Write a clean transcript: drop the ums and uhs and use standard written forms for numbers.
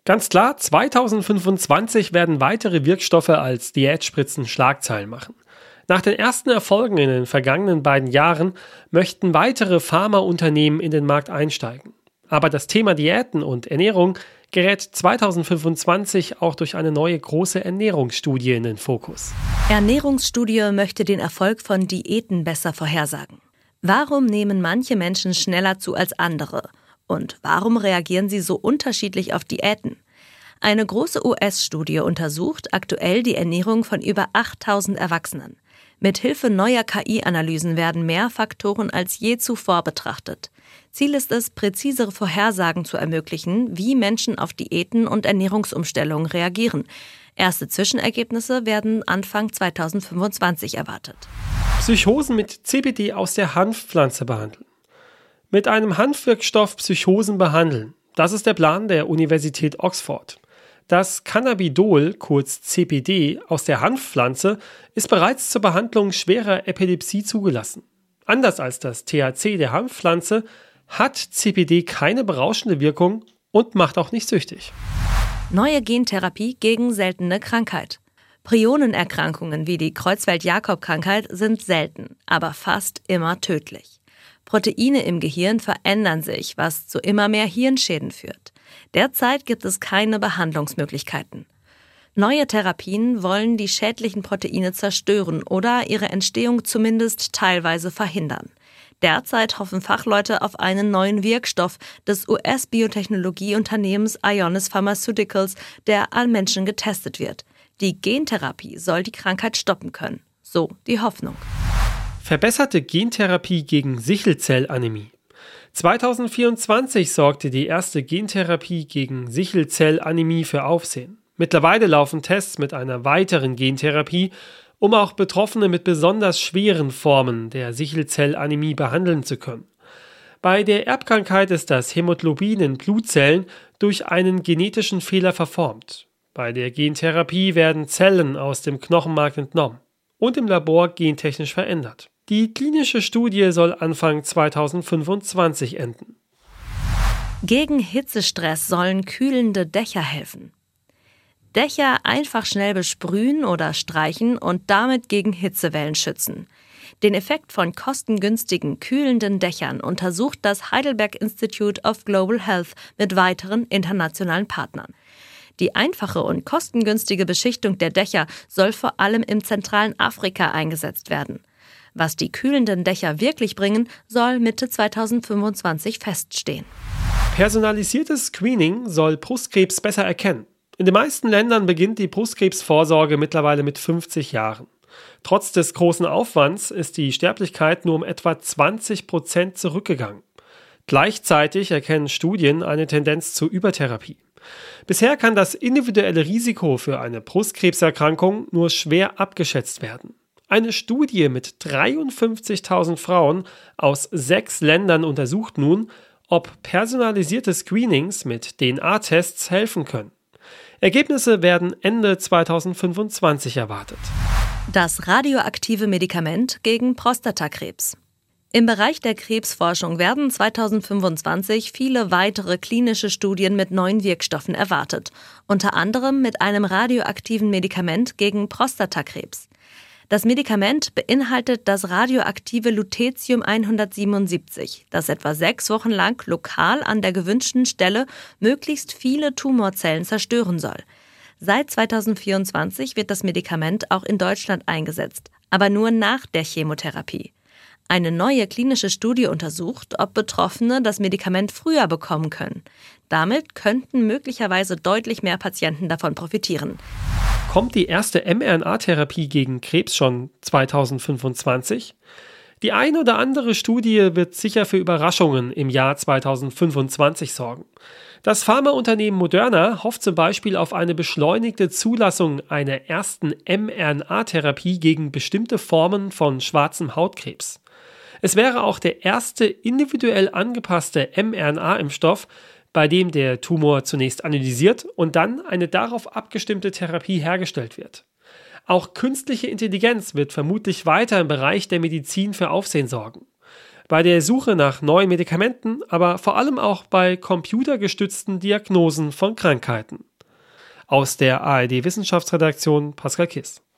Ganz klar, 2025 werden weitere Wirkstoffe als Diätspritzen Schlagzeilen machen. Nach den ersten Erfolgen in den vergangenen beiden Jahren möchten weitere Pharmaunternehmen in den Markt einsteigen. Aber das Thema Diäten und Ernährung gerät 2025 auch durch eine neue große Ernährungsstudie in den Fokus. Ernährungsstudie möchte den Erfolg von Diäten besser vorhersagen. Warum nehmen manche Menschen schneller zu als andere? Und warum reagieren sie so unterschiedlich auf Diäten? Eine große US-Studie untersucht aktuell die Ernährung von über 8000 Erwachsenen. Mithilfe neuer KI-Analysen werden mehr Faktoren als je zuvor betrachtet. Ziel ist es, präzisere Vorhersagen zu ermöglichen, wie Menschen auf Diäten und Ernährungsumstellungen reagieren. Erste Zwischenergebnisse werden Anfang 2025 erwartet. Psychosen mit CBD aus der Hanfpflanze behandeln. Mit einem Hanfwirkstoff Psychosen behandeln. Das ist der Plan der Universität Oxford. Das Cannabidol, kurz CBD, aus der Hanfpflanze ist bereits zur Behandlung schwerer Epilepsie zugelassen. Anders als das THC der Hanfpflanze hat CBD keine berauschende Wirkung und macht auch nicht süchtig. Neue Gentherapie gegen seltene Krankheit. Prionenerkrankungen wie die Creutzfeldt-Jakob-Krankheit sind selten, aber fast immer tödlich. Proteine im Gehirn verändern sich, was zu immer mehr Hirnschäden führt. Derzeit gibt es keine Behandlungsmöglichkeiten. Neue Therapien wollen die schädlichen Proteine zerstören oder ihre Entstehung zumindest teilweise verhindern. Derzeit hoffen Fachleute auf einen neuen Wirkstoff des US-Biotechnologieunternehmens Ionis Pharmaceuticals, der an Menschen getestet wird. Die Gentherapie soll die Krankheit stoppen können. So die Hoffnung. Verbesserte Gentherapie gegen Sichelzellanämie. 2024 sorgte die erste Gentherapie gegen Sichelzellanämie für Aufsehen. Mittlerweile laufen Tests mit einer weiteren Gentherapie, um auch Betroffene mit besonders schweren Formen der Sichelzellanämie behandeln zu können. Bei der Erbkrankheit ist das Hämoglobin in Blutzellen durch einen genetischen Fehler verformt. Bei der Gentherapie werden Zellen aus dem Knochenmark entnommen und im Labor gentechnisch verändert. Die klinische Studie soll Anfang 2025 enden. Gegen Hitzestress sollen kühlende Dächer helfen. Dächer einfach schnell besprühen oder streichen und damit gegen Hitzewellen schützen. Den Effekt von kostengünstigen, kühlenden Dächern untersucht das Heidelberg Institute of Global Health mit weiteren internationalen Partnern. Die einfache und kostengünstige Beschichtung der Dächer soll vor allem im zentralen Afrika eingesetzt werden. Was die kühlenden Dächer wirklich bringen, soll Mitte 2025 feststehen. Personalisiertes Screening soll Brustkrebs besser erkennen. In den meisten Ländern beginnt die Brustkrebsvorsorge mittlerweile mit 50 Jahren. Trotz des großen Aufwands ist die Sterblichkeit nur um etwa 20% zurückgegangen. Gleichzeitig erkennen Studien eine Tendenz zur Übertherapie. Bisher kann das individuelle Risiko für eine Brustkrebserkrankung nur schwer abgeschätzt werden. Eine Studie mit 53.000 Frauen aus 6 Ländern untersucht nun, ob personalisierte Screenings mit DNA-Tests helfen können. Ergebnisse werden Ende 2025 erwartet. Das radioaktive Medikament gegen Prostatakrebs. Im Bereich der Krebsforschung werden 2025 viele weitere klinische Studien mit neuen Wirkstoffen erwartet, unter anderem mit einem radioaktiven Medikament gegen Prostatakrebs. Das Medikament beinhaltet das radioaktive Lutetium-177, das etwa 6 Wochen lang lokal an der gewünschten Stelle möglichst viele Tumorzellen zerstören soll. Seit 2024 wird das Medikament auch in Deutschland eingesetzt, aber nur nach der Chemotherapie. Eine neue klinische Studie untersucht, ob Betroffene das Medikament früher bekommen können. Damit könnten möglicherweise deutlich mehr Patienten davon profitieren. Kommt die erste mRNA-Therapie gegen Krebs schon 2025? Die ein oder andere Studie wird sicher für Überraschungen im Jahr 2025 sorgen. Das Pharmaunternehmen Moderna hofft zum Beispiel auf eine beschleunigte Zulassung einer ersten mRNA-Therapie gegen bestimmte Formen von schwarzem Hautkrebs. Es wäre auch der erste individuell angepasste mRNA-Impfstoff, bei dem der Tumor zunächst analysiert und dann eine darauf abgestimmte Therapie hergestellt wird. Auch künstliche Intelligenz wird vermutlich weiter im Bereich der Medizin für Aufsehen sorgen. bei der Suche nach neuen Medikamenten, aber vor allem auch bei computergestützten Diagnosen von Krankheiten. Aus der ARD Wissenschaftsredaktion Pascal Kiss.